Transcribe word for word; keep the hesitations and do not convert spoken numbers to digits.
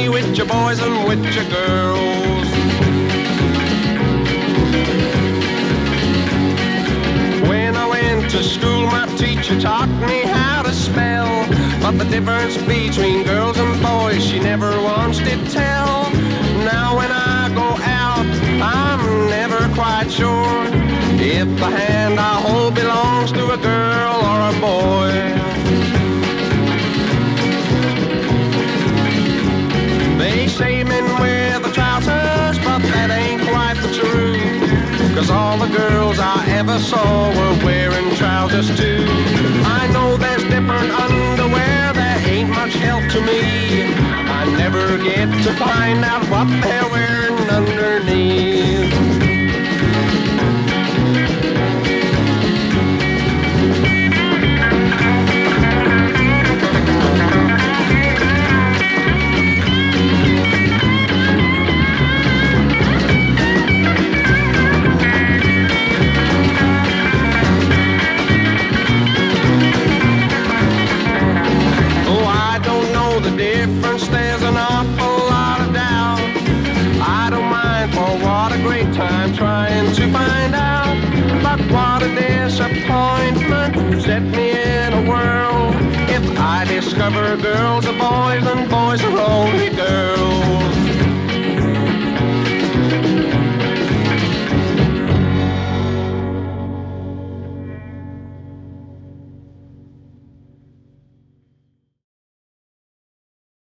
me with your boys and with your girls. When I went to school, my teacher taught me how to spell, but the difference between girls and boys she never once did tell. Now when I go out, I'm never quite sure if the hand I hold belongs to a girl or a boy. They say men wear the trousers, but that ain't quite the truth, 'cause all the girls I ever saw were wearing trousers too. I know there's different underwear, there ain't much help to me. I never get to find out what they're wearing underneath. There's an awful lot of doubt. I don't mind, for what a great time trying to find out. But what a disappointment set me in a whirl if I discover girls are boys and boys are only girls.